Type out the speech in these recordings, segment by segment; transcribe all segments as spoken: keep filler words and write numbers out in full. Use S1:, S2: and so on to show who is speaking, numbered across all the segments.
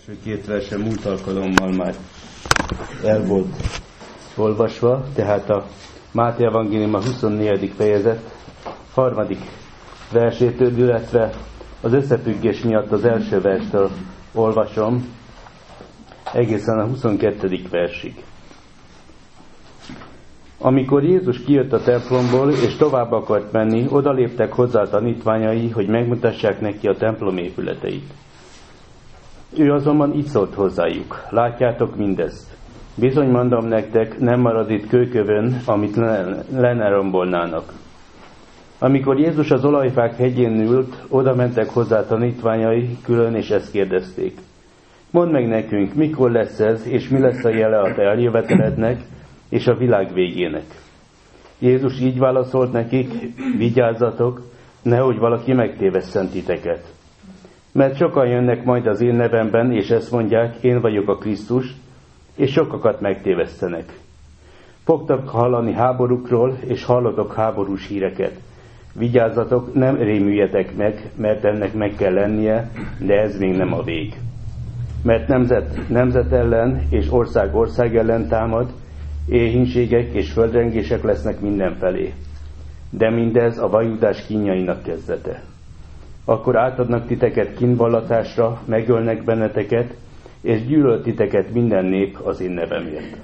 S1: első két verse múlt alkalommal már el volt olvasva, tehát a Máté evangélium a huszonnegyedik fejezet harmadik versétől, illetve az összefüggés miatt az első verstől olvasom egészen a huszonkettedik versig. Amikor Jézus kijött a templomból, és tovább akart menni, odaléptek hozzá a tanítványai, hogy megmutassák neki a templom épületeit. Ő azonban így szólt hozzájuk: látjátok mindezt? Bizony mondom nektek, nem marad itt kőkövön, amit le ne rombolnának. Amikor Jézus az olajfák hegyén ült, oda mentek hozzá a tanítványai külön, és ezt kérdezték: mondd meg nekünk, mikor lesz ez, és mi lesz a jele a te eljövetelednek, és a világ végének. Jézus így válaszolt nekik: vigyázzatok, nehogy valaki megtévesszen titeket. Mert sokan jönnek majd az én nevemben, és ezt mondják, én vagyok a Krisztus, és sokakat megtévesztenek. Fogtok hallani háborúkról, és hallotok háborús híreket. Vigyázzatok, nem rémüljetek meg, mert ennek meg kell lennie, de ez még nem a vég. Mert nemzet nemzet ellen, és ország ország ellen támad, éhínségek és földrengések lesznek mindenfelé. De mindez a vajudás kínjainak kezdete. Akkor átadnak titeket kínvallatásra, megölnek benneteket, és gyűlöl titeket minden nép az én nevemért.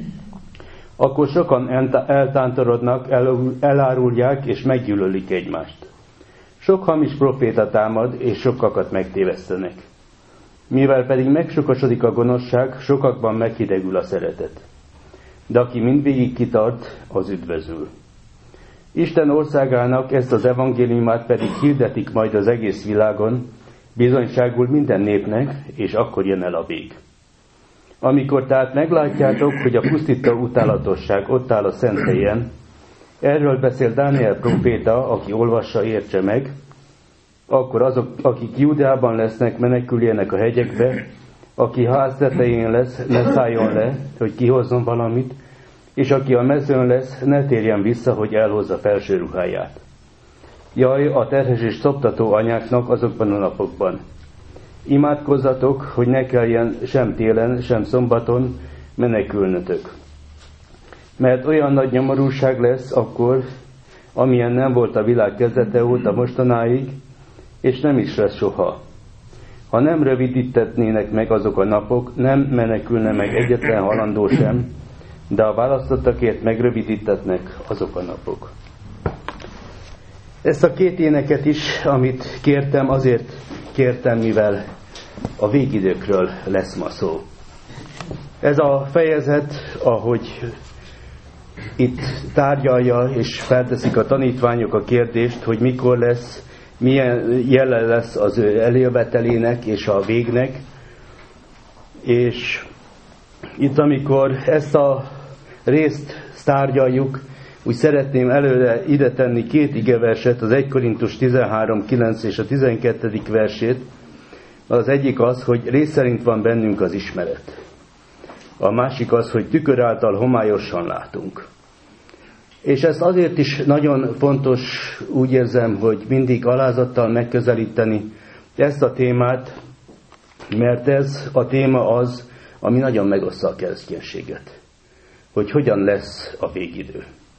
S1: Akkor sokan eltántorodnak, elárulják és meggyűlölik egymást. Sok hamis proféta támad, és sokakat megtévesztenek. Mivel pedig megsokasodik a gonoszság, sokakban meghidegül a szeretet. De aki mindvégig kitart, az üdvözül. Isten országának ezt az evangéliumát pedig hirdetik majd az egész világon, bizonyságul minden népnek, és akkor jön el a vég. Amikor tehát meglátjátok, hogy a pusztító utálatosság ott áll a szent helyen, erről beszél Dániel próféta, aki olvassa, értse meg, akkor azok, akik Júdeában lesznek, meneküljenek a hegyekbe, aki ház tetején lesz, ne szálljon le, hogy kihozzon valamit, és aki a mezőn lesz, ne térjen vissza, hogy elhozza felső ruháját. Jaj, a terhes és szoptató anyáknak azokban a napokban. Imádkozzatok, hogy ne kelljen sem télen, sem szombaton menekülnötök. Mert olyan nagy nyomorúság lesz akkor, amilyen nem volt a világ kezdete óta mostanáig, és nem is lesz soha. Ha nem rövidítetnének meg azok a napok, nem menekülne meg egyetlen halandó sem, de a választottakért megrövidítetnek azok a napok. Ezt a két éneket is, amit kértem, azért kértem, mivel a végidőkről lesz ma szó. Ez a fejezet, ahogy itt tárgyalja és felteszik a tanítványok a kérdést, hogy mikor lesz, milyen jele lesz az ő eljövetelének és a végnek, és itt, amikor ezt a részt tárgyaljuk, úgy szeretném előre ide tenni két igeverset, az egy Korintus tizenhárom kilenc és a tizenkettedik versét. Az egyik az, hogy rész szerint van bennünk az ismeret. A másik az, hogy tükör által homályosan látunk. És ez azért is nagyon fontos, úgy érzem, hogy mindig alázattal megközelíteni ezt a témát, mert ez a téma az, ami nagyon megosztja a kereszténységet. Hogy hogyan lesz a végidő.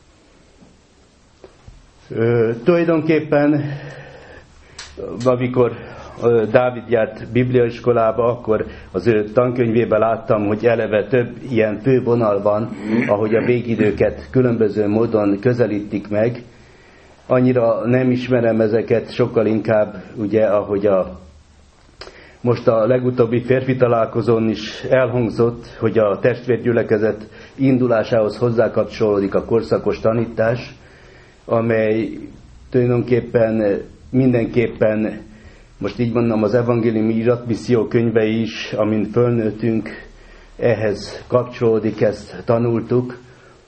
S1: Ö, tulajdonképpen, amikor Dávid járt bibliaiskolába, akkor az ő tankönyvében láttam, hogy eleve több ilyen fő vonal van, ahogy a végidőket különböző módon közelítik meg. Annyira nem ismerem ezeket, sokkal inkább, ugye, ahogy a most a legutóbbi férfi találkozón is elhangzott, hogy a testvérgyülekezet indulásához hozzákapcsolódik a korszakos tanítás, amely tulajdonképpen mindenképpen, most így mondom, az evangéliumi iratmisszió könyvei is, amin fölnőttünk, ehhez kapcsolódik, ezt tanultuk,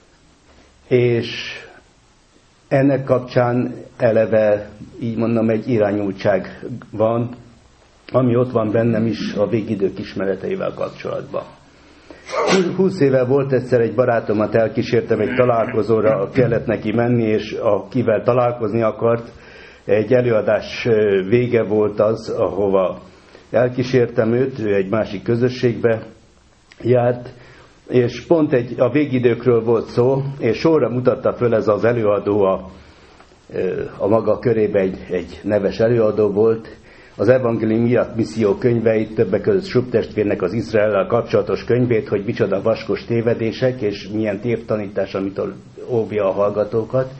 S1: és ennek kapcsán eleve, így mondom, egy irányultság van, ami ott van bennem is a végidők ismereteivel kapcsolatban. Húsz éve volt egyszer egy barátomat, elkísértem egy találkozóra, kellett neki menni, és akivel találkozni akart, egy előadás vége volt az, ahova elkísértem őt, ő egy másik közösségbe járt, és pont egy, a végidőkről volt szó, és sorra mutatta föl ez az előadó a, a maga körébe egy, egy neves előadó volt, az Evangélium miatt misszió könyveit, többek között Schupp testvérnek az Izraellel kapcsolatos könyvét, hogy micsoda vaskos tévedések, és milyen tévtanítás, amitől óvja a hallgatókat.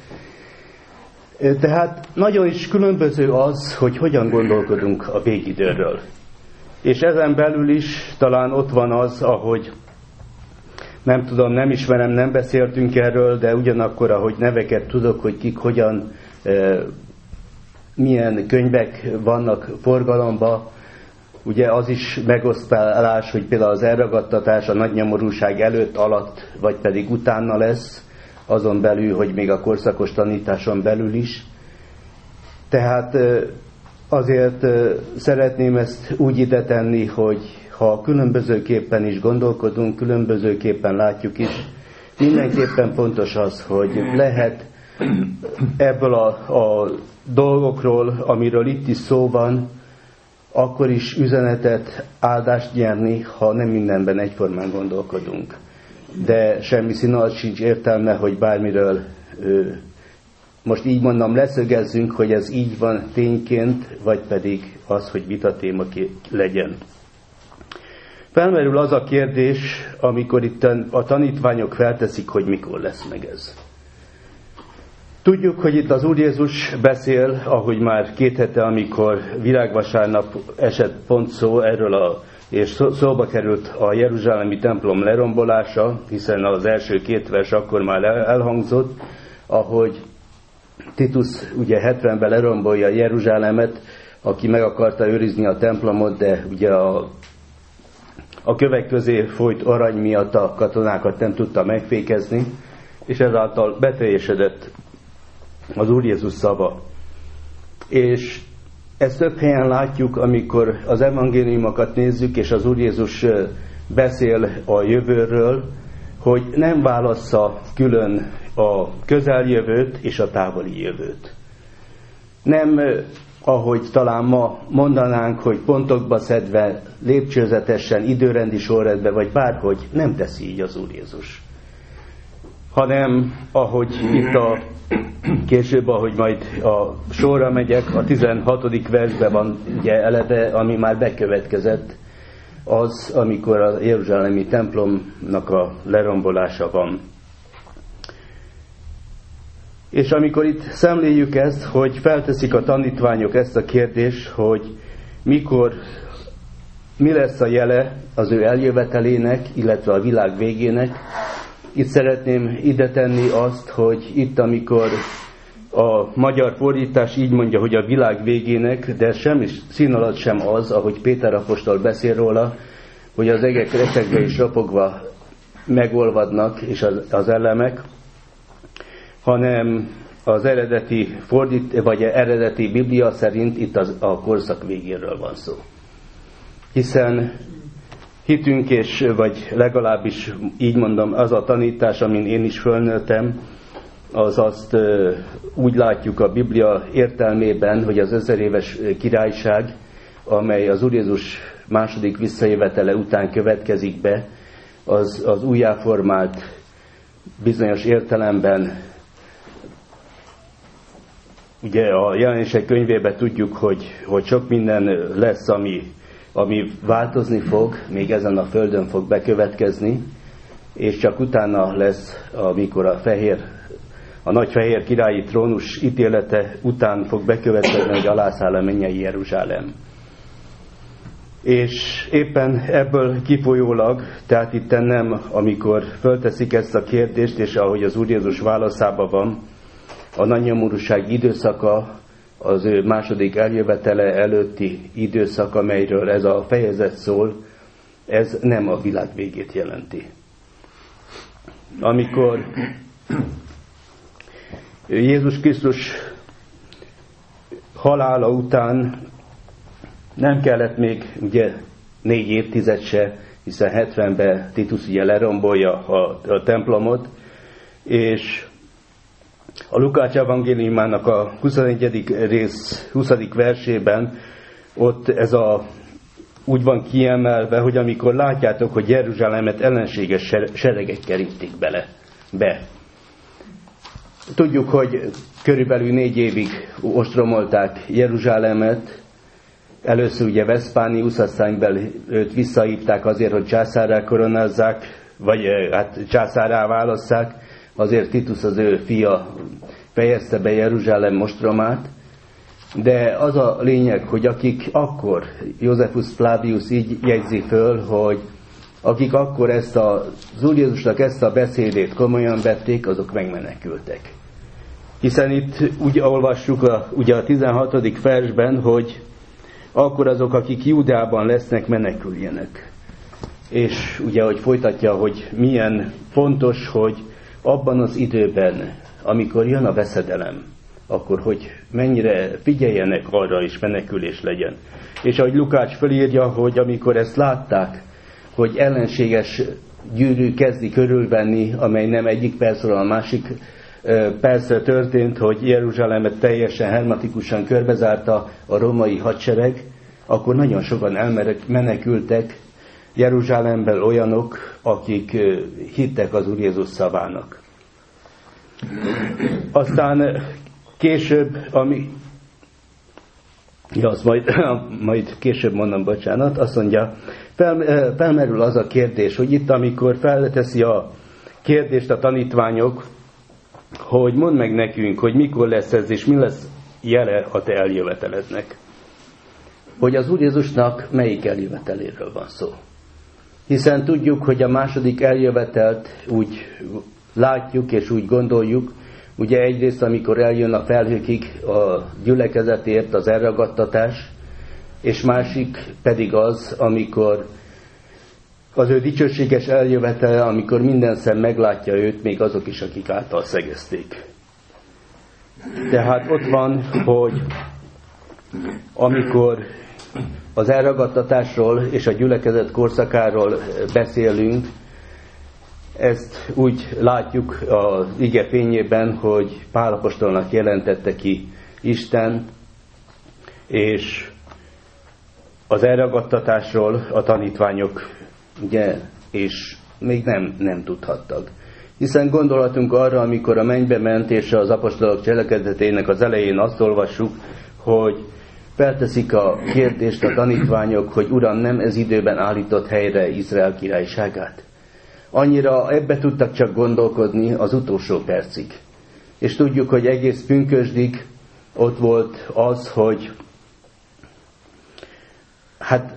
S1: Tehát nagyon is különböző az, hogy hogyan gondolkodunk a végidőről. És ezen belül is talán ott van az, ahogy nem tudom, nem ismerem, nem beszéltünk erről, de ugyanakkor, ahogy neveket tudok, hogy kik hogyan, e, milyen könyvek vannak forgalomban, ugye az is megosztálás, hogy például az elragadtatás a nagy nyomorúság előtt, alatt, vagy pedig utána lesz, azon belül, hogy még a korszakos tanításon belül is. Tehát azért szeretném ezt úgy ide tenni, hogy ha különbözőképpen is gondolkodunk, különbözőképpen látjuk is, mindenképpen fontos az, hogy lehet ebből a, a dolgokról, amiről itt is szó van, akkor is üzenetet, áldást nyerni, ha nem mindenben egyformán gondolkodunk. De semmi színal sincs értelme, hogy bármiről, most így mondom, leszögezzünk, hogy ez így van tényként, vagy pedig az, hogy vitatéma legyen. Felmerül az a kérdés, amikor itt a tanítványok felteszik, hogy mikor lesz meg ez. Tudjuk, hogy itt az Úr Jézus beszél, ahogy már két hete, amikor virágvasárnap esett pont szó erről, a, és szóba került a jeruzsálemi templom lerombolása, hiszen az első két vers akkor már elhangzott, ahogy Titus ugye hetvenben lerombolja Jeruzsálemet, aki meg akarta őrizni a templomot, de ugye a, a kövek közé folyt arany miatt a katonákat nem tudta megfékezni, és ezáltal beteljesedett az Úr Jézus szava. És ezt több helyen látjuk, amikor az evangéliumokat nézzük, és az Úr Jézus beszél a jövőről, hogy nem válassza külön a közeljövőt és a távoli jövőt. Nem, ahogy talán ma mondanánk, hogy pontokba szedve, lépcsőzetesen, időrendi sorrendben, vagy bárhogy, nem teszi így az Úr Jézus. Hanem, ahogy itt a később, ahogy majd a sorra megyek, a tizenhatodik versben van ugye eleve, ami már bekövetkezett, az, amikor a jeruzsálemi templomnak a lerombolása van. És amikor itt szemléljük ezt, hogy felteszik a tanítványok ezt a kérdést, hogy mikor, mi lesz a jele az ő eljövetelének, illetve a világ végének, itt szeretném ide tenni azt, hogy itt, amikor a magyar fordítás így mondja, hogy a világ végének, de semmi szín alatt sem az, ahogy Péter apostol beszél róla, hogy az egek recsegve és ropogva megolvadnak, és az, az elemek, hanem az eredeti fordít, vagy eredeti Biblia szerint itt az, a korszak végéről van szó. Hiszen hitünk, és vagy legalábbis így mondom, az a tanítás, amin én is fölnőttem, az azt ö, úgy látjuk a Biblia értelmében, hogy az ezer éves királyság, amely az Úr Jézus második visszajövetele után következik be, az, az újjáformált bizonyos értelemben, ugye a Jelenések könyvében tudjuk, hogy, hogy sok minden lesz, ami, ami változni fog, még ezen a földön fog bekövetkezni, és csak utána lesz, amikor a fehér, a nagy fehér királyi trónus ítélete után fog bekövetkezni, hogy alászáll a mennyei Jeruzsálem. És éppen ebből kifolyólag, tehát itt nem, amikor fölteszik ezt a kérdést, és ahogy az Úr Jézus válaszában van, a nagy nyomorúság időszaka, az ő második eljövetele előtti időszak, amelyről ez a fejezet szól, ez nem a világ végét jelenti. Amikor Jézus Krisztus halála után nem kellett még ugye négy évtized se, hiszen hetvenben Titus ugye lerombolja a, a templomot, és a Lukács evangéliumának a huszonegyedik rész huszadik versében ott ez a úgy van kiemelve, hogy amikor látjátok, hogy Jeruzsálemet ellenséges seregek kerítik bele, be. Tudjuk, hogy körülbelül négy évig ostromolták Jeruzsálemet, először ugye Vespánius, aztán őt visszahívták azért, hogy császárrá koronázzák, vagy hát császárrá válasszák, azért Titus az ő fia fejezte be Jeruzsálem ostromát, de az a lényeg, hogy akik akkor, Josephus Flavius így jegyzi föl, hogy akik akkor ezt a, az Úr Jézusnak ezt a beszédét komolyan vették, azok megmenekültek. Hiszen itt úgy olvassuk a, ugye a tizenhatodik versben, hogy akkor azok, akik Júdeában lesznek, meneküljenek. És ugye, hogy folytatja, hogy milyen fontos, hogy abban az időben, amikor jön a veszedelem, akkor hogy mennyire figyeljenek arra, és menekülés legyen. És ahogy Lukács felírja, hogy amikor ezt látták, hogy ellenséges gyűrű kezdi körülvenni, amely nem egyik percről a másik percre történt, hogy Jeruzsálemet teljesen hermetikusan körbezárta a római hadsereg, akkor nagyon sokan elmenekültek Jeruzsálemben olyanok, akik hittek az Úr Jézus szavának. Aztán később, ami... Ja, azt majd, majd később mondom, bocsánat, azt mondja, fel, felmerül az a kérdés, hogy itt, amikor felteszi a kérdést a tanítványok, hogy mondd meg nekünk, hogy mikor lesz ez, és mi lesz jele a te eljövetelednek. Hogy az Úr Jézusnak melyik eljöveteléről van szó. Hiszen tudjuk, hogy a második eljövetelt úgy látjuk, és úgy gondoljuk, ugye egyrészt, amikor eljön a felhőkig a gyülekezetért az elragadtatás, és másik pedig az, amikor az ő dicsőséges eljövetele, amikor minden szem meglátja őt, még azok is, akik által szegezték. Tehát ott van, hogy amikor az elragadtatásról és a gyülekezet korszakáról beszélünk, ezt úgy látjuk az ige fényében, hogy Pál apostolnak jelentette ki Isten, és az elragadtatásról a tanítványok ugye, és még nem, nem tudhattak. Hiszen gondolhatunk arra, amikor a mennybe ment, és az apostolok cselekedetének az elején azt olvassuk, hogy felteszik a kérdést a tanítványok, hogy Uram, nem ez időben állított helyre Izrael királyságát. Annyira ebbe tudtak csak gondolkodni az utolsó percig. És tudjuk, hogy egész pünkösdig ott volt az, hogy hát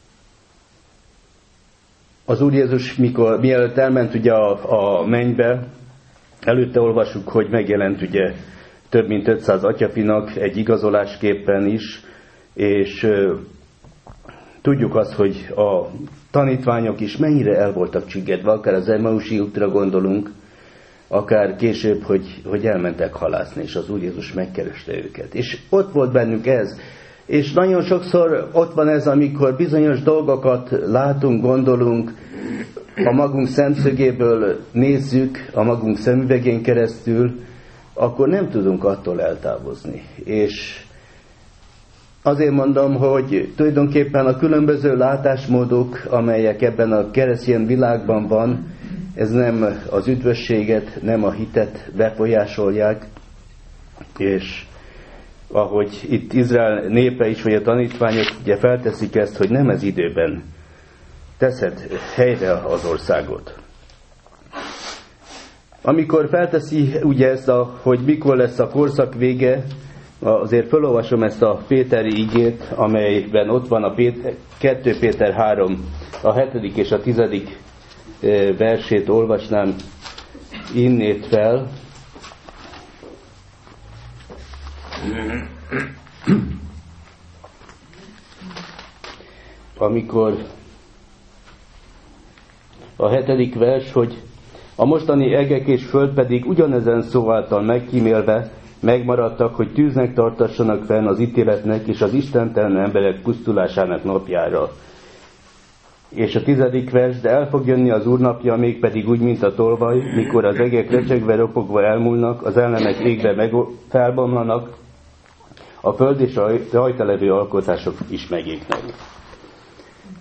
S1: az Úr Jézus, mikor, mielőtt elment ugye a, a mennybe, előtte olvassuk, hogy megjelent ugye több mint ötszáz atyafinak egy igazolásképpen is, és uh, tudjuk azt, hogy a tanítványok is mennyire el voltak csüggedve, akár az Emmausi útra gondolunk, akár később, hogy, hogy elmentek halászni, és az Úr Jézus megkereste őket. És ott volt bennük ez. És nagyon sokszor ott van ez, amikor bizonyos dolgokat látunk, gondolunk, a magunk szemszögéből nézzük, a magunk szemüvegén keresztül, akkor nem tudunk attól eltávozni. És azért mondom, hogy tulajdonképpen a különböző látásmódok, amelyek ebben a keresztény világban van, ez nem az üdvösséget, nem a hitet befolyásolják, és ahogy itt Izrael népe is, vagy a tanítványok ugye felteszik ezt, hogy nem ez időben teszed helyre az országot. Amikor felteszi ugye ezt, a, hogy mikor lesz a korszak vége, azért felolvasom ezt a Péteri igét, amelyben ott van a Péter, kettő Péter három, a hetedik és a tizedik versét olvasnám innét fel. Amikor a hetedik vers, hogy a mostani egek és föld pedig ugyanezen szó által megkímélve megmaradtak, hogy tűznek tartassanak fenn az ítéletnek és az istentelen emberek pusztulásának napjára. És a tizedik vers, de el fog jönni az Úr napja, mégpedig úgy, mint a tolvaj, mikor az egek recsegve, ropogva elmúlnak, az elemek égve meg felbomlanak, a föld és a rajta levő alkotások is megégnek.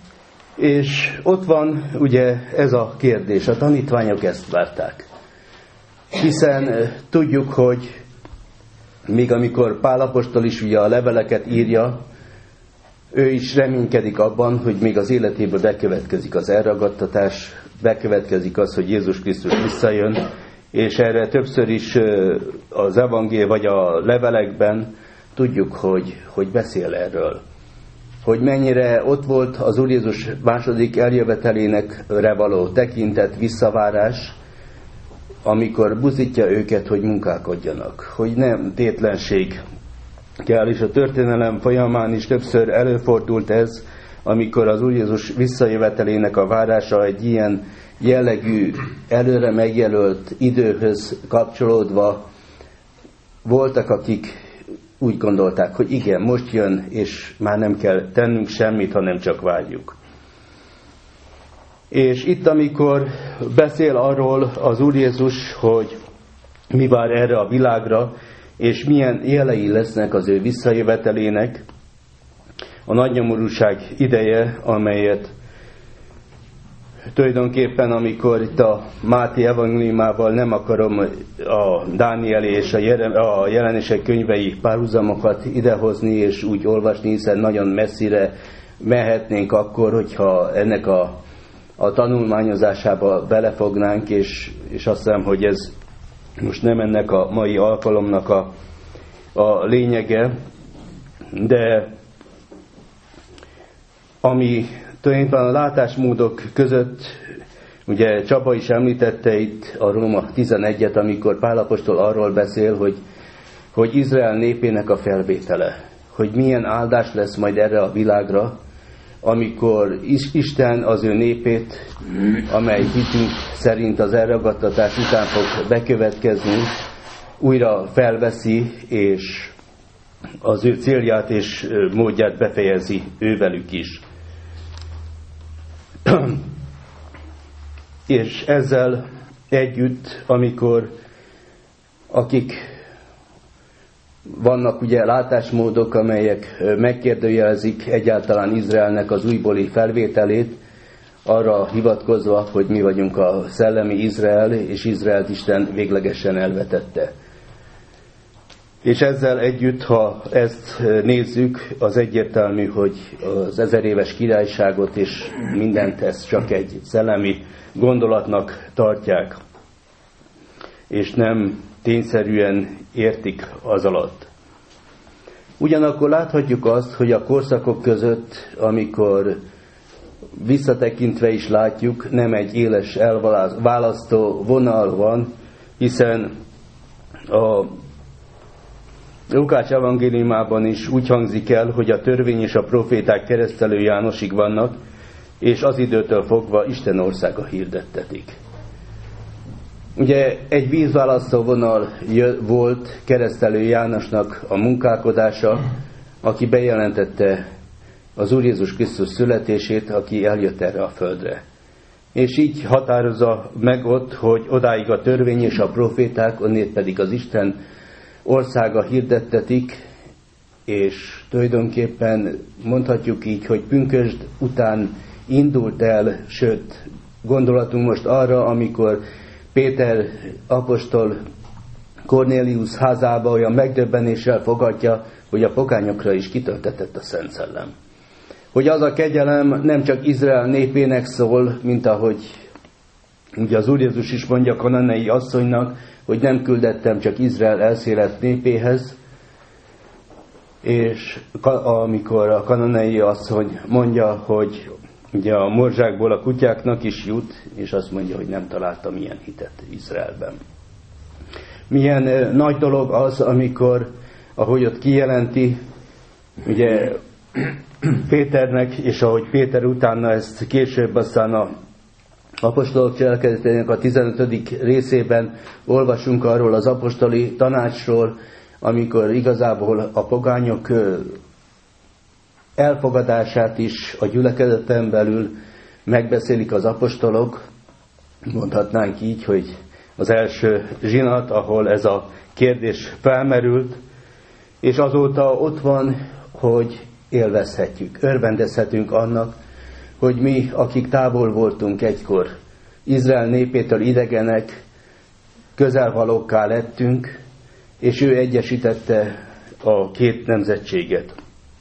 S1: És ott van ugye ez a kérdés, a tanítványok ezt várták. Hiszen tudjuk, hogy még amikor Pál apostol is ugye a leveleket írja, ő is reménykedik abban, hogy még az életéből bekövetkezik az elragadtatás, bekövetkezik az, hogy Jézus Krisztus visszajön, és erre többször is az evangél vagy a levelekben tudjuk, hogy, hogy beszél erről. Hogy mennyire ott volt az Úr Jézus második eljövetelének való tekintet, visszavárás, amikor buzdítja őket, hogy munkálkodjanak, hogy nem tétlenség kell, és a történelem folyamán is többször előfordult ez, amikor az Úr Jézus visszajövetelének a várása egy ilyen jellegű, előre megjelölt időhöz kapcsolódva voltak, akik úgy gondolták, hogy igen, most jön, és már nem kell tennünk semmit, hanem csak várjuk. És itt, amikor beszél arról az Úr Jézus, hogy mi vár erre a világra, és milyen jelei lesznek az ő visszajövetelének, a nagynyomorúság ideje, amelyet tulajdonképpen, amikor itt a Máté evangéliumával nem akarom a Dánieli és a jelenések könyvei párhuzamokat idehozni és úgy olvasni, hiszen nagyon messzire mehetnénk akkor, hogyha ennek a, a tanulmányozásába belefognánk, és, és azt hiszem, hogy ez most nem ennek a mai alkalomnak a, a lényege, de ami tulajdonképpen a látásmódok között, ugye Csaba is említette itt a Róma tizenegyet, amikor Pál apostol arról beszél, hogy, hogy Izrael népének a felvétele, hogy milyen áldás lesz majd erre a világra, amikor Isten az ő népét, amely hitünk szerint az elragadtatás után fog bekövetkezni, újra felveszi, és az ő célját és módját befejezi ővelük is. És ezzel együtt, amikor akik vannak ugye látásmódok, amelyek megkérdőjelezik egyáltalán Izraelnek az újbóli felvételét, arra hivatkozva, hogy mi vagyunk a szellemi Izrael, és Izraelt Isten véglegesen elvetette. És ezzel együtt, ha ezt nézzük, az egyértelmű, hogy az ezer éves királyságot és mindent ezt csak egy szellemi gondolatnak tartják, és nem tényszerűen értik az alatt. Ugyanakkor láthatjuk azt, hogy a korszakok között, amikor visszatekintve is látjuk, nem egy éles elválasztó vonal van, hiszen a Lukács evangéliumában is úgy hangzik el, hogy a törvény és a proféták Keresztelő Jánosig vannak, és az időtől fogva Isten országa hirdettetik. Ugye egy vízválasztó vonal volt Keresztelő Jánosnak a munkálkodása, aki bejelentette az Úr Jézus Krisztus születését, aki eljött erre a földre. És így határozza meg ott, hogy odáig a törvény és a proféták, onnét pedig az Isten országa hirdettetik, és tulajdonképpen mondhatjuk így, hogy pünkösd után indult el, sőt, gondolatunk most arra, amikor Péter apostol Kornélius házába olyan megdöbbenéssel fogadja, hogy a pogányokra is kitöltetett a Szent Szellem. Hogy az a kegyelem nem csak Izrael népének szól, mint ahogy ugye az Úr Jézus is mondja Kananei asszonynak, hogy nem küldettem csak Izrael elszélet népéhez, és amikor a kananei asszony mondja, hogy ugye a morzsákból a kutyáknak is jut, és azt mondja, hogy nem találtam ilyen hitet Izraelben. Milyen nagy dolog az, amikor, ahogy ott kijelenti, ugye Péternek, és ahogy Péter utána ezt később aztán a apostolok cselekedetének a tizenötödik részében olvasunk arról az apostoli tanácsról, amikor igazából a pogányok elfogadását is a gyülekezeten belül megbeszélik az apostolok. Mondhatnánk így, hogy az első zsinat, ahol ez a kérdés felmerült, és azóta ott van, hogy élvezhetjük, örvendezhetünk annak, hogy mi, akik távol voltunk egykor, Izrael népétől idegenek, közelvalókká lettünk, és ő egyesítette a két nemzetséget.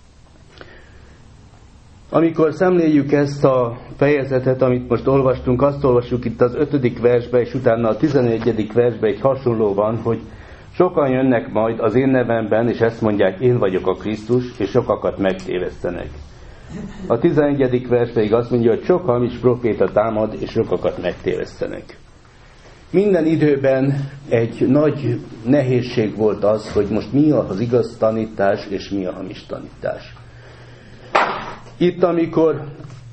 S1: Amikor szemléljük ezt a fejezetet, amit most olvastunk, azt olvassuk itt az ötödik versben, és utána a tizenegyedik versben egy hasonló van, hogy sokan jönnek majd az én nevemben, és ezt mondják, én vagyok a Krisztus, és sokakat megtévesztenek. A tizenegyedik vers pedig azt mondja, hogy sok hamis proféta támad, és sokakat megtévesztenek. Minden időben egy nagy nehézség volt az, hogy most mi az igaz tanítás, és mi a hamis tanítás. Itt, amikor,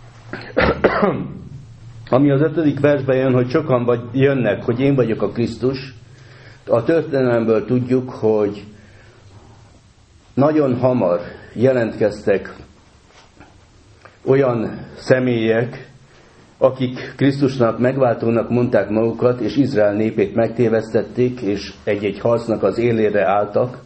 S1: ami az ötödik versben jön, hogy sokan vagy, jönnek, hogy én vagyok a Krisztus, a történelemből tudjuk, hogy nagyon hamar jelentkeztek olyan személyek, akik Krisztusnak, megváltónak mondták magukat, és Izrael népét megtévesztették, és egy-egy harcnak az élére álltak.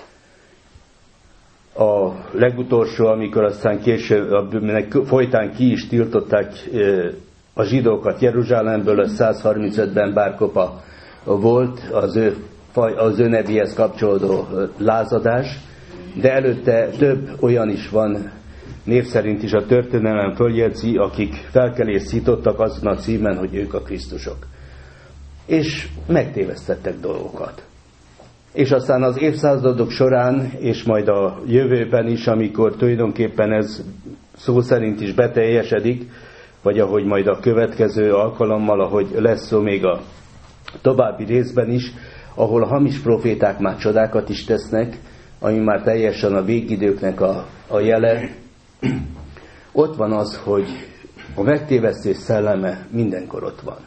S1: A legutolsó, amikor aztán később, folytán ki is tiltották a zsidókat Jeruzsálemből, az százharmincötben Bárkopa volt, az ő, az ő nevéhez kapcsolódó lázadás, de előtte több olyan is van, név szerint is a történelem följegyzi, akik felkelést szítottak azon a címen, hogy ők a Krisztusok. És megtévesztettek dolgokat. És aztán az évszázadok során, és majd a jövőben is, amikor tulajdonképpen ez szó szerint is beteljesedik, vagy ahogy majd a következő alkalommal, ahogy lesz szó még a további részben is, ahol a hamis proféták már csodákat is tesznek, ami már teljesen a végidőknek a, a jele. Ott van az, hogy a megtévesztés szelleme mindenkor ott van.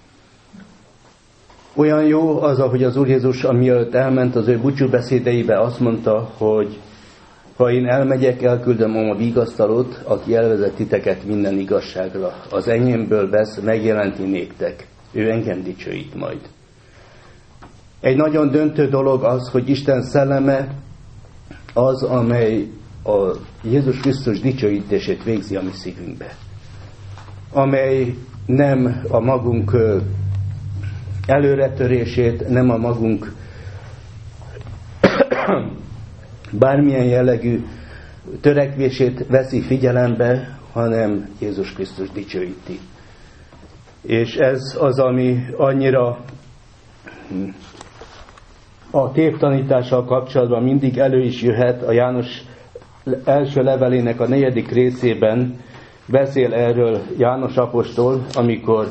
S1: Olyan jó az, ahogy az Úr Jézus, amielőtt elment, az ő búcsúbeszédeibe azt mondta, hogy ha én elmegyek, elküldöm a vigasztalót, aki elvezet titeket minden igazságra. Az enyémből vesz, megjelenti néktek. Ő engem dicsőít majd. Egy nagyon döntő dolog az, hogy Isten szelleme az, amely a Jézus Krisztus dicsőítését végzi a mi szívünkbe. Amely nem a magunk előretörését, nem a magunk bármilyen jellegű törekvését veszi figyelembe, hanem Jézus Krisztus dicsőíti. És ez az, ami annyira a tévtanítással kapcsolatban mindig elő is jöhet. A János első levelének a negyedik részében beszél erről János apostol, amikor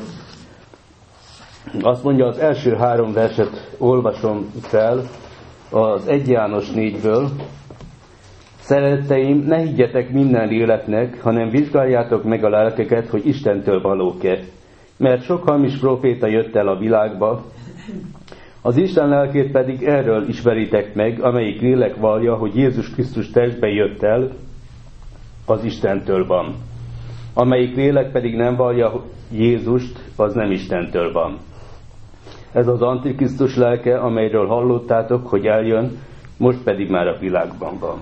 S1: azt mondja, az első három verset olvasom fel, az egy János négyből. Szeretteim, ne higgyetek minden léleknek, hanem vizsgáljátok meg a lelkeket, hogy Istentől valók-e. Mert sok hamis próféta jött el a világba, az Isten lelkét pedig erről ismeritek meg, amelyik lélek vallja, hogy Jézus Krisztus testben jött el, az Istentől van. Amelyik lélek pedig nem vallja Jézust, az nem Istentől van. Ez az Antikrisztus lelke, amelyről hallottátok, hogy eljön, most pedig már a világban van.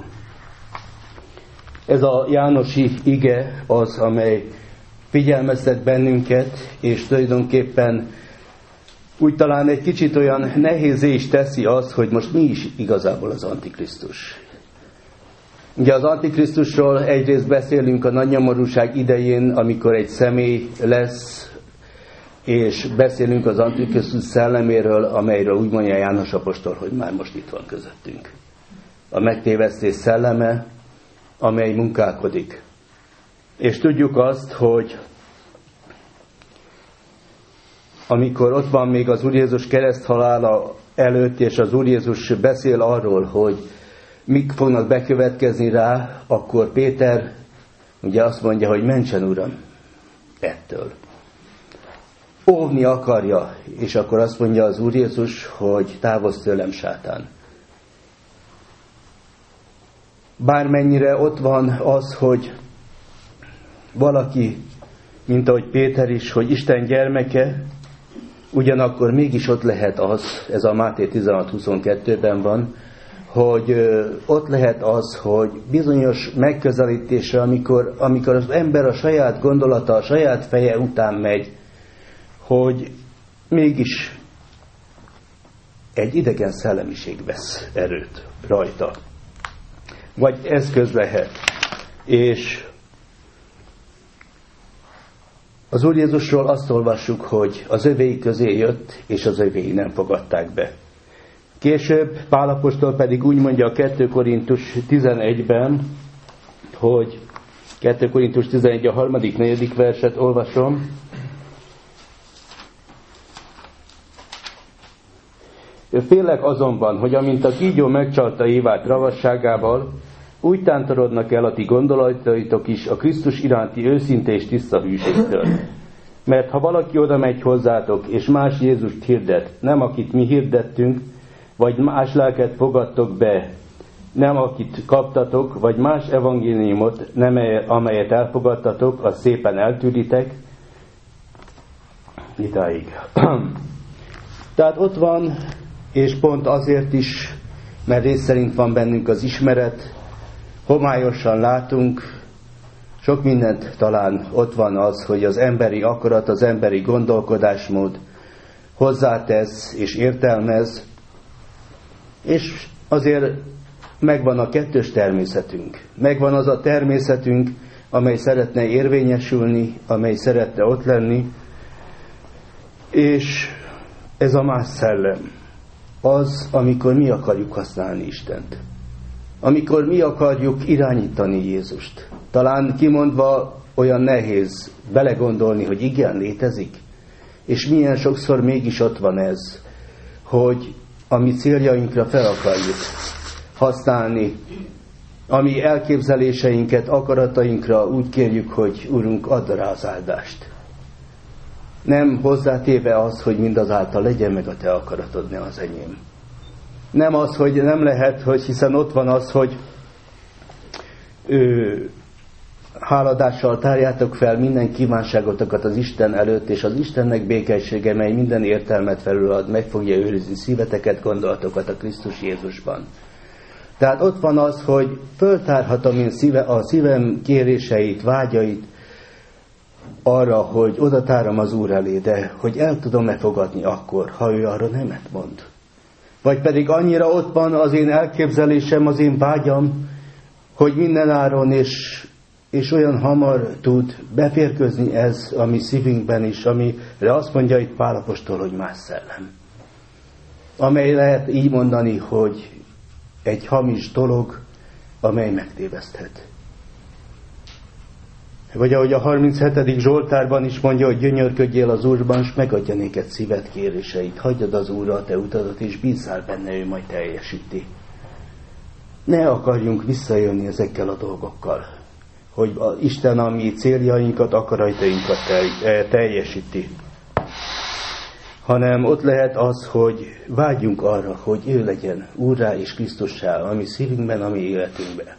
S1: Ez a jánosi ige az, amely figyelmeztet bennünket, és tulajdonképpen úgy talán egy kicsit olyan nehézé is teszi az, hogy most mi is igazából az Antikrisztus. Ugye az Antikrisztusról egyrészt beszélünk a nagy nyomorúság idején, amikor egy személy lesz, és beszélünk az Antikrisztus szelleméről, amelyről úgy mondja János apostol, hogy már most itt van közöttünk. A megtévesztés szelleme, amely munkálkodik. És tudjuk azt, hogy amikor ott van még az Úr Jézus kereszthalála előtt, és az Úr Jézus beszél arról, hogy mik fognak bekövetkezni rá, akkor Péter ugye azt mondja, hogy mentsen Uram ettől. Óvni akarja, és akkor azt mondja az Úr Jézus, hogy távozz tőlem, sátán. Bármennyire ott van az, hogy valaki, mint ahogy Péter is, hogy Isten gyermeke, ugyanakkor mégis ott lehet az, ez a Máté tizenhat huszonkettőben van, hogy ott lehet az, hogy bizonyos megközelítésre, amikor, amikor az ember a saját gondolata, a saját feje után megy, hogy mégis egy idegen szellemiség vesz erőt rajta. Vagy eszköz lehet. És az Úr Jézusról azt olvassuk, hogy az övéi közé jött, és az övéi nem fogadták be. Később Pál apostol pedig úgy mondja a kettő Korintus tizenegyben, hogy kettő Korintus tizenegy a harmadik, negyedik verset olvasom. Félek azonban, hogy amint a kígyó megcsalta Évát ravasságával, úgy tántorodnak el a ti gondolataitok is a Krisztus iránti őszinte és tiszta hűségtől. Mert ha valaki oda megy hozzátok, és más Jézust hirdet, nem akit mi hirdettünk, vagy más lelket fogadtok be, nem akit kaptatok, vagy más evangéliumot, nem amelyet elfogadtatok, azt szépen eltűritek. Idáig. Tehát ott van, és pont azért is, mert rész szerint van bennünk az ismeret, homályosan látunk, sok mindent talán ott van az, hogy az emberi akarat, az emberi gondolkodásmód hozzátesz és értelmez, és azért megvan a kettős természetünk. Megvan az a természetünk, amely szeretne érvényesülni, amely szeretne ott lenni, és ez a más szellem. Az, amikor mi akarjuk használni Istent. Amikor mi akarjuk irányítani Jézust. Talán kimondva olyan nehéz belegondolni, hogy igen, létezik. És milyen sokszor mégis ott van ez, hogy a mi céljainkra fel akarjuk használni, a mi elképzeléseinket, akaratainkra úgy kérjük, hogy Urunk, add rá az áldást. Nem hozzátéve az, hogy mindazáltal legyen meg a te akaratod, ne az enyém. Nem az, hogy nem lehet, hogy hiszen ott van az, hogy ő, háladással tárjátok fel minden kívánságotokat az Isten előtt, és az Istennek békessége, mely minden értelmet felülad, meg fogja őrizni szíveteket, gondolatokat a Krisztus Jézusban. Tehát ott van az, hogy föltárhatom én szíve, a szívem kéréseit, vágyait arra, hogy odatárom az Úr elé, de hogy el tudom-e fogadni akkor, ha ő arra nemet mond. Vagy pedig annyira ott van az én elképzelésem, az én vágyam, hogy mindenáron és, és olyan hamar tud beférkőzni ez a mi szívünkben is, amire azt mondja itt Pál apostol, hogy más szellem. Amely lehet így mondani, hogy egy hamis dolog, amely megtéveszthet. Vagy ahogy a harminchetedik Zsoltárban is mondja, hogy gyönyörködjél az Úrban, és megadja néked szíved kéréseit. Hagyjad az Úrra a te utadat, és bízzál benne, ő majd teljesíti. Ne akarjunk visszajönni ezekkel a dolgokkal, hogy a Isten a mi céljainkat, akaratainkat teljesíti. Hanem ott lehet az, hogy vágyjunk arra, hogy ő legyen Úrrá és Krisztussá a mi szívünkben, a mi életünkben.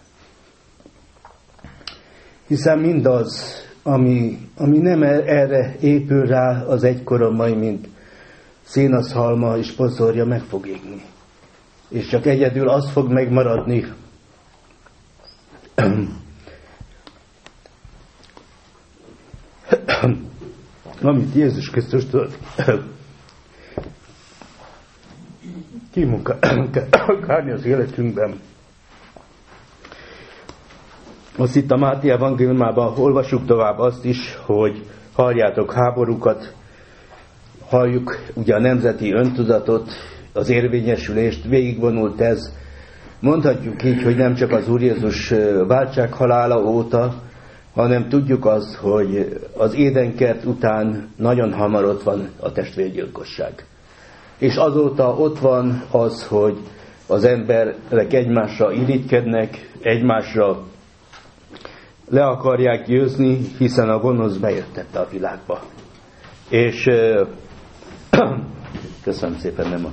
S1: Hiszen mindaz, ami, ami nem erre épül rá, az egykoron majd, mint szénaszhalma és pozorja, meg fog égni. És csak egyedül az fog megmaradni, amit Jézus Krisztustól kimunkálni az életünkben. Azt itt a Máté evangéliumában olvassuk tovább azt is, hogy halljátok háborúkat, halljuk ugye a nemzeti öntudatot, az érvényesülést, végigvonult ez. Mondhatjuk így, hogy nem csak az Úr Jézus váltsághalála óta, hanem tudjuk azt, hogy az édenkert után nagyon hamar ott van a testvérgyilkosság. És azóta ott van az, hogy az emberek egymásra irigykednek, egymásra le akarják győzni, hiszen a gonosz bejöttette a világba. És köszönöm szépen, nem a...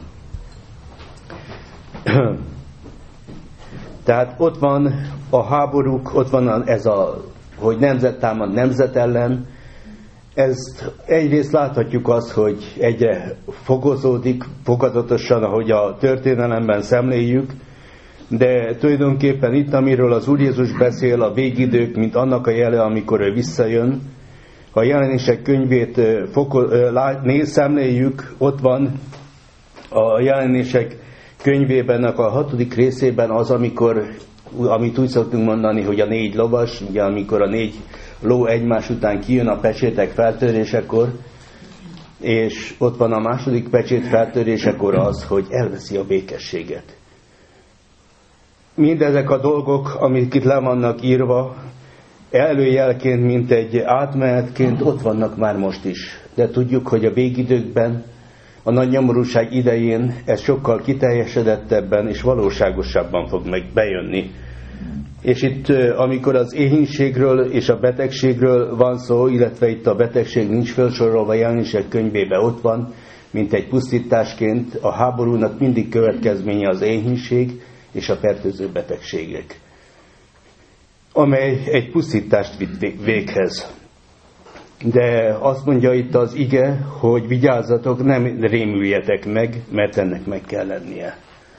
S1: Tehát ott van a háborúk, ott van ez a, hogy nemzet támad nemzet ellen. Ezt egyrészt láthatjuk azt, hogy egyre fogozódik, fokozatosan, ahogy a történelemben szemléljük, de tulajdonképpen itt, amiről az Úr Jézus beszél, a végidők, mint annak a jele, amikor ő visszajön, ha a Jelenések könyvét néz, szemléljük, ott van a Jelenések könyvében a hatodik részében az, amikor, amit úgy szoktunk mondani, hogy a négy lovas, ugye amikor a négy ló egymás után kijön a pecsétek feltörésekor, és ott van a második pecsét feltörésekor az, hogy elveszi a békességet. Mindezek a dolgok, amik itt le vannak írva, előjelként, mint egy átmenetként ott vannak már most is. De tudjuk, hogy a végidőkben, a nagy nyomorúság idején ez sokkal kiteljesedettebben és valóságosabban fog meg bejönni. És itt, amikor az éhínségről és a betegségről van szó, illetve itt a betegség nincs felsorolva Jelenések könyvében, ott van, mint egy pusztításként, a háborúnak mindig következménye az éhínség és a fertőző betegségek, amely egy pusztítást vitt véghez. De azt mondja itt az ige, hogy vigyázzatok, nem rémüljetek meg, mert ennek meg kell lennie.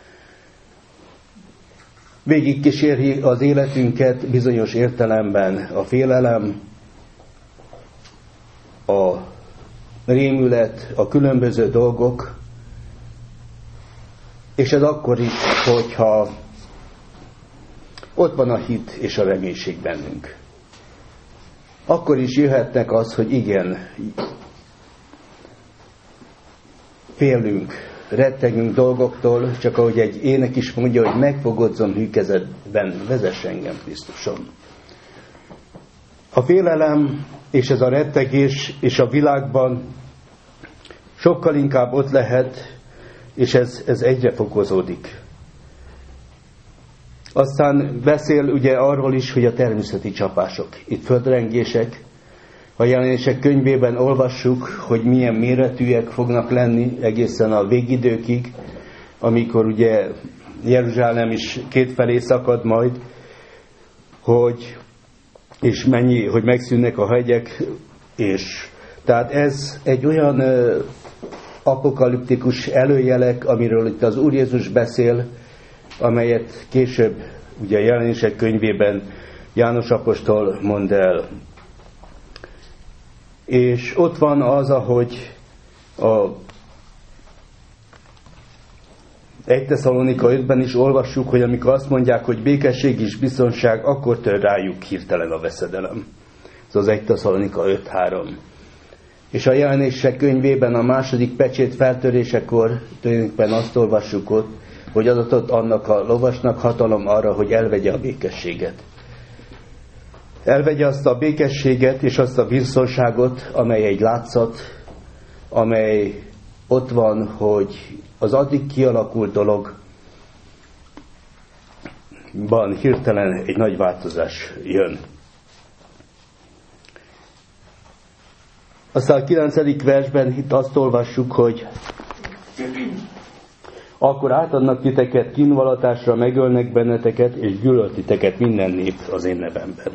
S1: Végig kíséri az életünket bizonyos értelemben a félelem, a rémület, a különböző dolgok, és ez akkor is, hogyha ott van a hit és a reménység bennünk. Akkor is jöhetnek az, hogy igen, félünk, rettegünk dolgoktól, csak ahogy egy ének is mondja, hogy megfogodzom hű kezedben, vezess engem, Krisztusom. A félelem és ez a rettegés és a világban sokkal inkább ott lehet, és ez, ez egyre fokozódik. Aztán beszél ugye arról is, hogy a természeti csapások, itt földrengések, a Jelenések könyvében olvassuk, hogy milyen méretűek fognak lenni egészen a végidőkig, amikor ugye Jeruzsálem is kétfelé szakad majd, hogy és mennyi, hogy megszűnnek a hegyek, és tehát ez egy olyan uh, apokaliptikus előjelek, amiről itt az Úr Jézus beszél, amelyet később ugye a Jelenések könyvében János apostol mond el. És ott van az, ahogy a egy Tesszalonika ötben is olvassuk, hogy amikor azt mondják, hogy békesség és biztonság, akkor tör rájuk hirtelen a veszedelem. Ez az egy Tesszalonika öt három. És a Jelenések könyvében a második pecsét feltörésekor tulajdonképpen azt olvassuk ott, hogy adatott annak a lovasnak hatalom arra, hogy elvegye a békességet. Elvegye azt a békességet és azt a biztonságot, amely egy látszat, amely ott van, hogy az addig kialakult dologban hirtelen egy nagy változás jön. Aztán a kilencedik versben itt azt olvassuk, hogy akkor átadnak titeket kínvallatásra, megölnek benneteket, és gyűlölt titeket minden nép az én nevemben.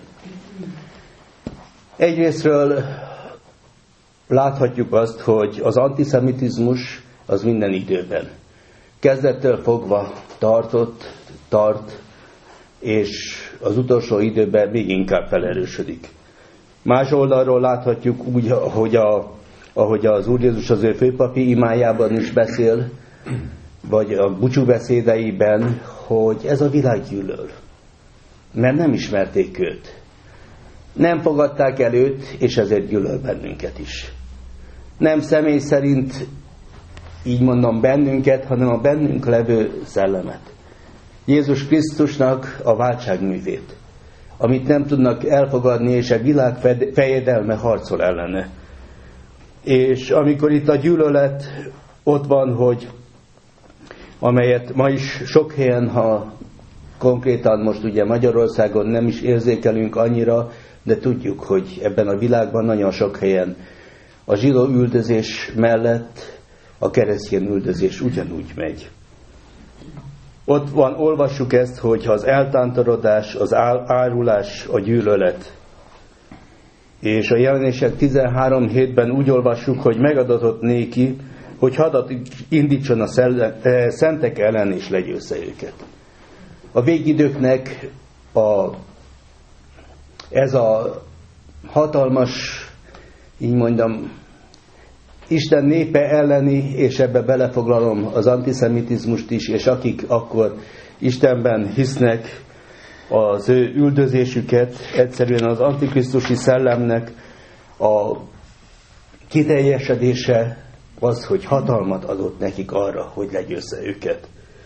S1: Egyrésztről láthatjuk azt, hogy az antiszemitizmus az minden időben kezdettől fogva tartott, tart, és az utolsó időben még inkább felerősödik. Más oldalról láthatjuk úgy, ahogy, a, ahogy az Úr Jézus az ő főpapi imájában is beszél, vagy a búcsúbeszédeiben, hogy ez a világ gyűlöl. Mert nem ismerték őt. Nem fogadták el őt, és ezért gyűlöl bennünket is. Nem személy szerint, így mondom, bennünket, hanem a bennünk levő szellemet. Jézus Krisztusnak a váltságművét, amit nem tudnak elfogadni, és a világ fejedelme harcol ellene. És amikor itt a gyűlölet ott van, hogy amelyet ma is sok helyen, ha konkrétan most ugye Magyarországon nem is érzékelünk annyira, de tudjuk, hogy ebben a világban nagyon sok helyen a zsidó üldözés mellett a keresztény üldözés ugyanúgy megy. Ott van, olvassuk ezt, hogy az eltántorodás, az árulás, a gyűlölet. És a Jelenések tizenhárom hétben úgy olvassuk, hogy megadatott néki, hogy hadat indítson a szentek ellen és legyőzze őket.
S2: a végidőknek a, ez a hatalmas, így mondjam, Isten népe elleni, és ebbe belefoglalom az antiszemitizmust is, és akik akkor Istenben hisznek, az ő üldözésüket, egyszerűen az antikrisztusi szellemnek a kiteljesedése az, hogy hatalmat adott nekik arra, hogy legyőzze őket.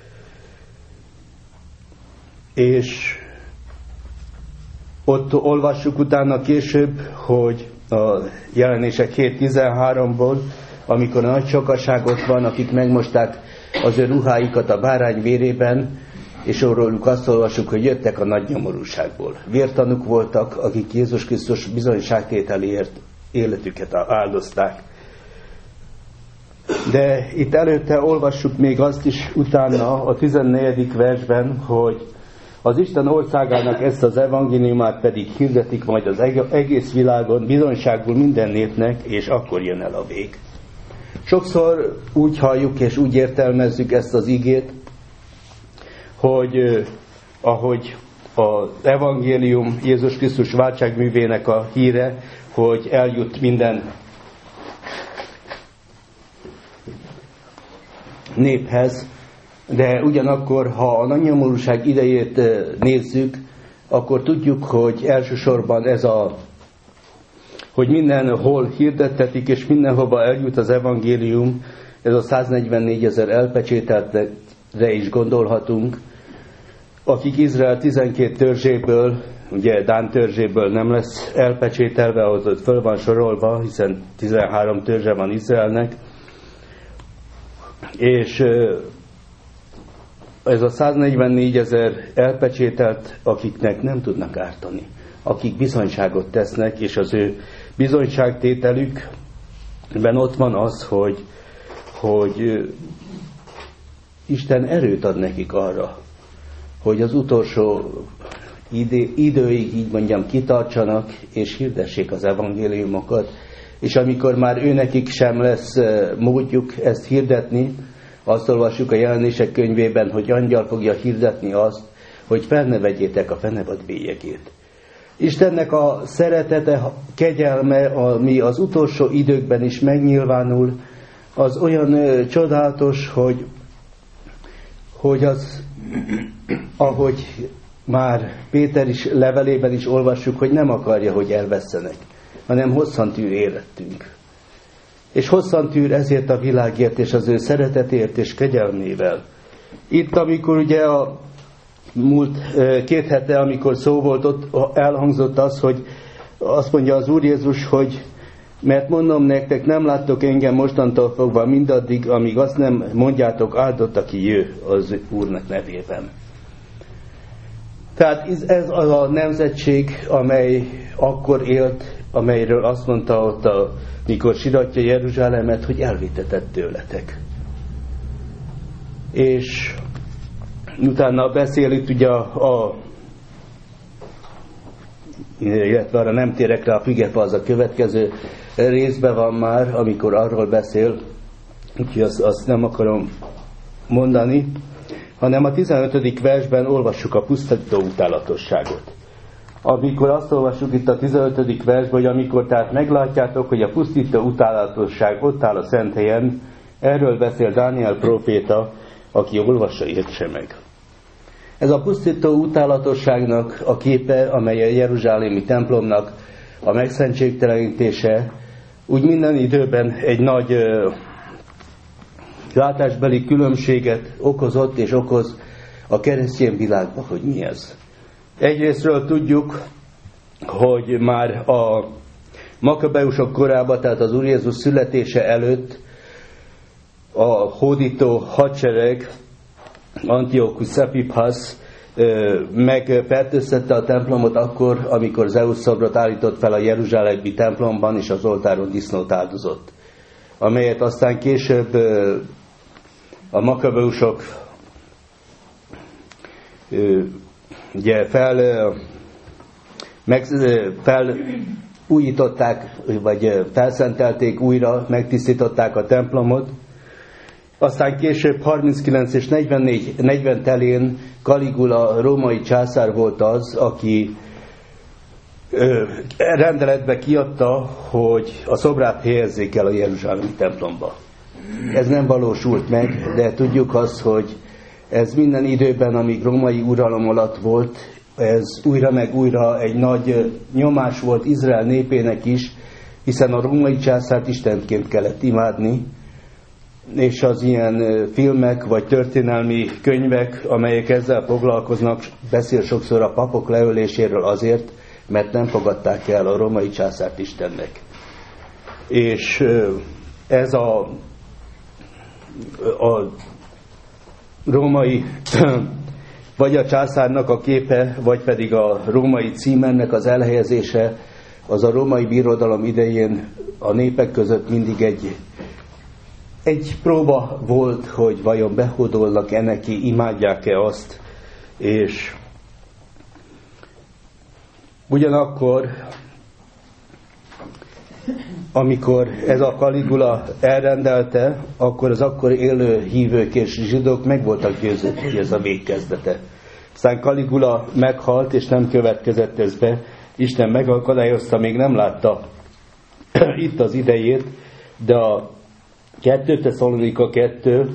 S2: És ott olvassuk utána később, hogy a Jelenések hét tizenháromból, amikor a nagy sokaság ott van, akik megmosták az ő ruháikat a bárány vérében, és róluk azt olvassuk, hogy jöttek a nagy nyomorúságból. Vértanúk voltak, akik Jézus Krisztus bizonyságtételéért életüket áldozták. De itt előtte olvassuk még azt is utána a tizennegyedik versben, hogy az Isten országának ezt az evangéliumát pedig hirdetik majd az egész világon, bizonyságul minden népnek, és akkor jön el a vég. Sokszor úgy halljuk és úgy értelmezzük ezt az igét, hogy eh, ahogy az evangélium Jézus Krisztus váltságművének a híre, hogy eljut minden néphez, de ugyanakkor, ha a nagy nyomorúság idejét nézzük, akkor tudjuk, hogy elsősorban ez a, hogy mindenhol hirdettetik, és mindenhova eljut az evangélium, ez a száznegyvennégyezer elpecsételtre is gondolhatunk, akik Izrael tizenkét törzséből, ugye Dán törzséből nem lesz elpecsételve, ahhoz ott föl van sorolva, hiszen tizenhárom törzse van Izraelnek, és ez a száznegyvennégyezer elpecsételt, akiknek nem tudnak ártani, akik bizonyságot tesznek, és az ő bizonyságtételükben ott van az, hogy, hogy Isten erőt ad nekik arra, hogy az utolsó idő, időig, így mondjam, kitartsanak, és hirdessék az evangéliumokat, és amikor már őnekik sem lesz módjuk ezt hirdetni, azt olvassuk a Jelenések könyvében, hogy angyal fogja hirdetni azt, hogy fel ne vegyétek a fenevad bélyegét. Istennek a szeretete, kegyelme, ami az utolsó időkben is megnyilvánul, az olyan ö, csodálatos, hogy, hogy az, ahogy már Péter is levelében is olvassuk, hogy nem akarja, hogy elvesszenek, hanem hosszantűr érettünk. És hosszantűr ezért a világért, és az ő szeretetért és kegyelmével. Itt, amikor ugye a múlt két hete, amikor szó volt, ott elhangzott az, hogy azt mondja az Úr Jézus, hogy mert mondom nektek, nem láttok engem mostantól fogva mindaddig, amíg azt nem mondjátok, áldott, aki jö az Úrnak nevében. Tehát ez az a nemzetség, amely akkor élt, amelyről azt mondta ott, a, mikor siratja Jeruzsálemet, hogy elvitetett tőletek. És utána beszél itt ugye a, a illetve arra nem térek rá, a fügefa az a következő részben van már, amikor arról beszél, úgyhogy azt, azt nem akarom mondani, hanem a tizenötödik versben olvassuk a pusztító utálatosságot. Amikor azt olvassuk itt a tizenötödik versben, hogy amikor tehát meglátjátok, hogy a pusztító utálatosság ott áll a szent helyen, erről beszél Dániel próféta, aki olvassa, értse meg. Ez a pusztító utálatosságnak a képe, amely a jeruzsálemi templomnak a megszentségtelenítése, úgy minden időben egy nagy ö, látásbeli különbséget okozott és okoz a keresztény világban, hogy mi ez. Egyrésztről tudjuk, hogy már a Makabeusok korában, tehát az Úr Jézus születése előtt a hódító hadsereg, Antiochus Epiphasz megfertőztette a templomot akkor, amikor Zeus szobrot állított fel a jeruzsálemi templomban, és az oltáron disznót áldozott. Amelyet aztán később a Makabeusok ugye fel, meg, fel újították, vagy felszentelték újra, megtisztították a templomot. Aztán később harminckilenc és negyvennégy, negyven telén Caligula római császár volt az, aki ö, rendeletbe kiadta, hogy a szobrát helyezzék el a jeruzsálemi templomba. Ez nem valósult meg, de tudjuk azt, hogy ez minden időben, amíg római uralom alatt volt, ez újra meg újra egy nagy nyomás volt Izrael népének is, hiszen a római császárt istenként kellett imádni, és az ilyen filmek vagy történelmi könyvek, amelyek ezzel foglalkoznak, beszél sokszor a papok leöléséről azért, mert nem fogadták el a római császárt Istennek. És ez a, a római vagy a császárnak a képe, vagy pedig a római címernek az elhelyezése, az a római birodalom idején a népek között mindig egy, egy próba volt, hogy vajon behódolnak-e neki, imádják-e azt, és ugyanakkor, amikor ez a Caligula elrendelte, akkor az akkor élő hívők és zsidók meg voltak győződve, hogy ez a végkezdete. Aztán Caligula meghalt, és nem következett ez be. Isten megakadályozta, még nem látta itt az idejét, de a kettő Tesszalonika kettő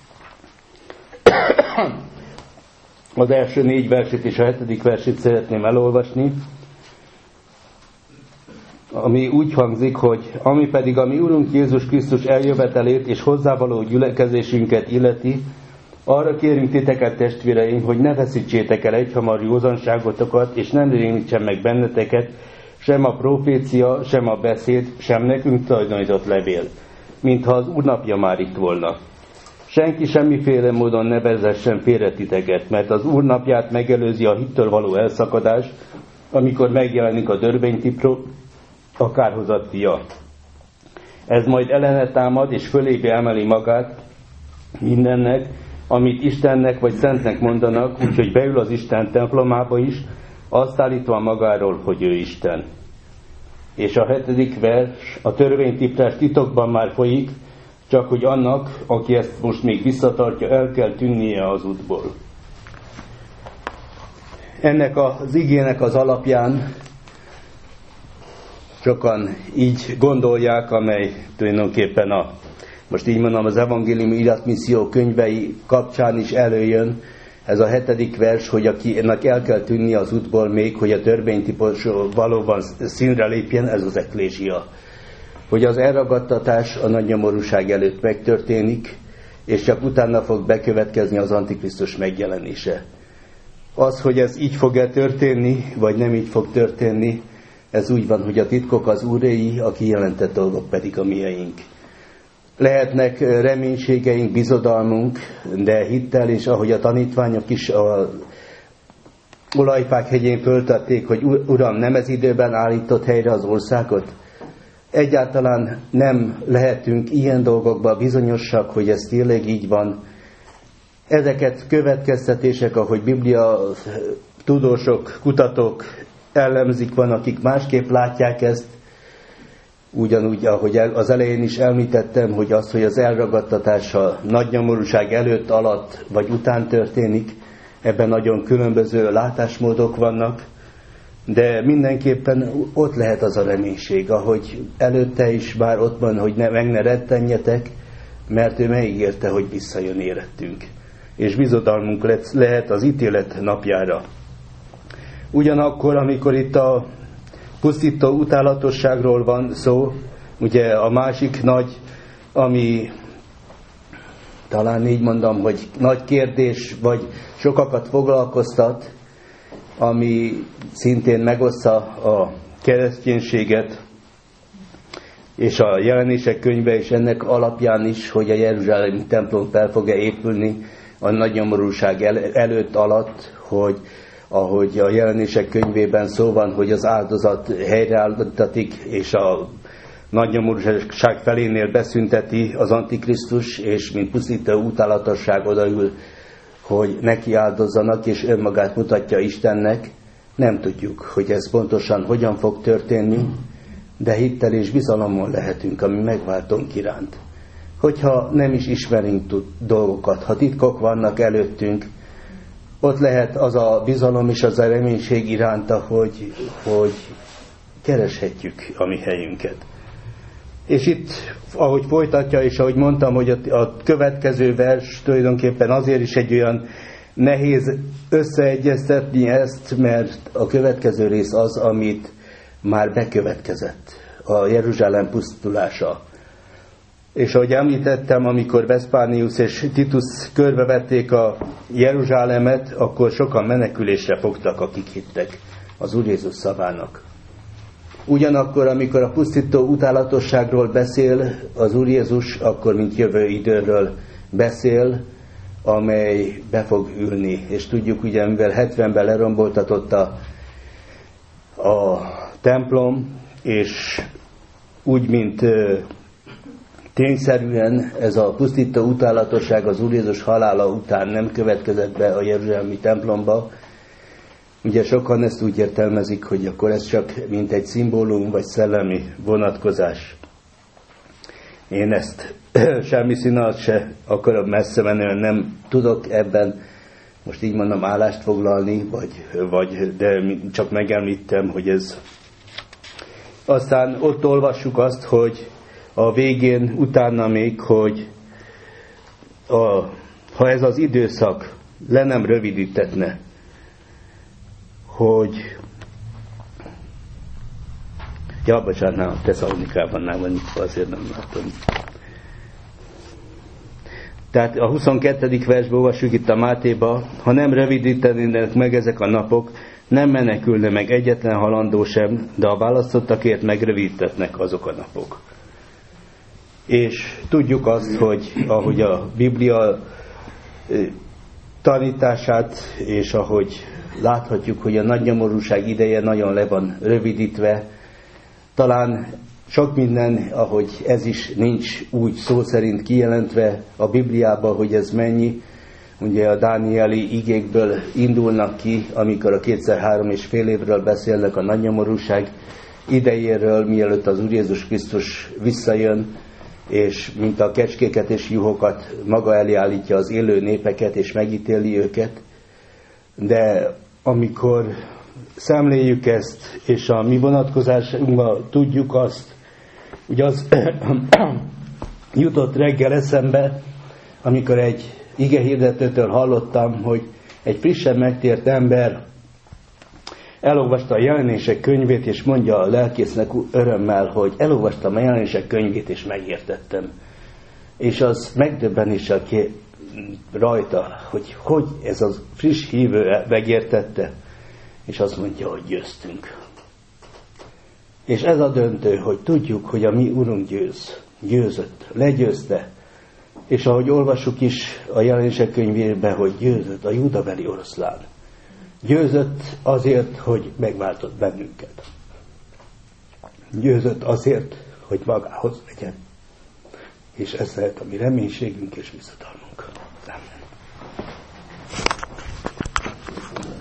S2: az első négy versét és a hetedik versét szeretném elolvasni, ami úgy hangzik, hogy ami pedig a mi Urunk Jézus Krisztus eljövetelét és hozzávaló gyülekezésünket illeti, arra kérünk titeket, testvéreim, hogy ne veszítsétek el egyhamar józanságotokat, és nem rémítsen meg benneteket sem a profécia, sem a beszéd, sem nekünk tulajdonított levél, mintha az Úrnapja már itt volna. Senki semmiféle módon ne vezessen félre titeket, mert az Úrnapját megelőzi a hittől való elszakadás, amikor megjelenik a dörvénytipró, a kárhozat fia. Ez majd ellene támad, és fölébe emeli magát mindennek, amit Istennek vagy Szentnek mondanak, úgyhogy beül az Isten templomába is, azt állítva magáról, hogy ő Isten. És a hetedik vers, a törvénytiprás titokban már folyik, csak hogy annak, aki ezt most még visszatartja, el kell tűnnie az útból. Ennek az igének az alapján sokan így gondolják, amely tulajdonképpen a, most így mondom, az evangéliumi iratmisszió könyvei kapcsán is előjön, ez a hetedik vers, hogy akinek el kell tűnni az útból még, hogy a törvénytípusú valóban színre lépjen, ez az eklézsia. Hogy az elragadtatás a nagy nyomorúság előtt megtörténik, és csak utána fog bekövetkezni az Antikrisztus megjelenése. Az, hogy ez így fog-e történni, vagy nem így fog történni, ez úgy van, hogy a titkok az Úréi, a kijelentett dolgok pedig a mieink. Lehetnek reménységeink, bizodalmunk, de hittel, és ahogy a tanítványok is a olajfák hegyén föltették, hogy Uram, nem ez időben állított helyre az országot? Egyáltalán nem lehetünk ilyen dolgokban bizonyosak, hogy ez tényleg így van. Ezeket következtetések, ahogy Biblia tudósok, kutatók ellemzik, van, akik másképp látják ezt, ugyanúgy, ahogy az elején is említettem, hogy az, hogy az elragadtatás a nagy nyomorúság előtt, alatt vagy után történik, ebben nagyon különböző látásmódok vannak, de mindenképpen ott lehet az a reménység, ahogy előtte is bár ott van, hogy ne, meg ne rettenjetek, mert ő megígérte, hogy visszajön érettünk. És bizodalmunk lehet az ítélet napjára. Ugyanakkor, amikor itt a pusztító utálatosságról van szó, ugye a másik nagy, ami talán így mondom, hogy nagy kérdés, vagy sokakat foglalkoztat, ami szintén megoszta a kereszténységet, és a jelenések könyve is ennek alapján is, hogy a jeruzsálemi templom fel fog-e épülni a nagy nyomorúság el, előtt, alatt, hogy ahogy a jelenések könyvében szó van, hogy az áldozat helyreálltatik, és a nagy nyomorúság felénél beszünteti az Antikrisztus, és mint pusztító utálatosság odaül, hogy neki áldozzanak, és önmagát mutatja Istennek. Nem tudjuk, hogy ez pontosan hogyan fog történni, de hittel és bizalommal lehetünk, ami megváltónk iránt. hogyha nem is ismerünk dolgokat, ha titkok vannak előttünk, ott lehet az a bizalom és az a reménység iránta, hogy, hogy kereshetjük a mi helyünket. És itt, ahogy folytatja, és ahogy mondtam, hogy a következő vers tulajdonképpen azért is egy olyan nehéz összeegyeztetni ezt, mert a következő rész az, amit már bekövetkezett, a Jeruzsálem pusztulása. És ahogy említettem, amikor Vespánius és Titus körbevették a Jeruzsálemet, akkor sokan menekülésre fogtak, akik hittek az Úr Jézus szavának. Ugyanakkor, amikor a pusztító utálatosságról beszél az Úr Jézus, akkor mint jövő időről beszél, amely be fog ülni. És tudjuk, ugye, mivel hetvenben leromboltatott a, a templom, és úgy, mint ö, tényszerűen ez a pusztító utálatosság az Úr Jézus halála után nem következett be a jeruzsálemi templomba. Ugye sokan ezt úgy értelmezik, hogy akkor ez csak mint egy szimbólum vagy szellemi vonatkozás. Én ezt semmi színát se akarom messze menően, nem tudok ebben, most így mondom, állást foglalni, vagy, vagy, de csak megemlítem, hogy ez. Aztán ott olvassuk azt, hogy a végén, utána még, hogy a, ha ez az időszak le nem rövidítetne, hogy ja, bocsánat, nem, a Tesszalonikában nem van itt, azért nem látom. Tehát a huszonkettedik versben olvassuk itt a Mátéba, ha nem rövidítenének meg ezek a napok, nem menekülne meg egyetlen halandó sem, de a választottakért megrövidítetnek azok a napok. És tudjuk azt, hogy ahogy a Biblia tanítását, és ahogy láthatjuk, hogy a nagy nyomorúság ideje nagyon le van rövidítve, talán sok minden, ahogy ez is nincs úgy szó szerint kijelentve a Bibliában, hogy ez mennyi. Ugye a dánieli igékből indulnak ki, amikor a kétszer három és fél évről beszélnek a nagy nyomorúság idejéről, mielőtt az Úr Jézus Krisztus visszajön, és mint a kecskéket és juhokat maga elé állítja az élő népeket, és megítéli őket. De amikor szemléljük ezt, és a mi vonatkozásunkban tudjuk azt, ugye az jutott reggel eszembe, amikor egy igehirdetőtől hallottam, hogy egy frissen megtért ember elolvasta a Jelenések könyvét, és mondja a lelkésznek örömmel, hogy elolvastam a Jelenések könyvét, és megértettem. És az megdöbbenéssel ki rajta, hogy hogy ez a friss hívő megértette, és azt mondja, hogy győztünk. És ez a döntő, hogy tudjuk, hogy a mi Urunk győz, győzött, legyőzte, és ahogy olvassuk is a Jelenések könyvében, hogy győzött a júdabeli oroszlán. Győzött azért, hogy megváltott bennünket. Győzött azért, hogy magához legyen. És ez lehet a mi reménységünk és visszatalmunk. Amen.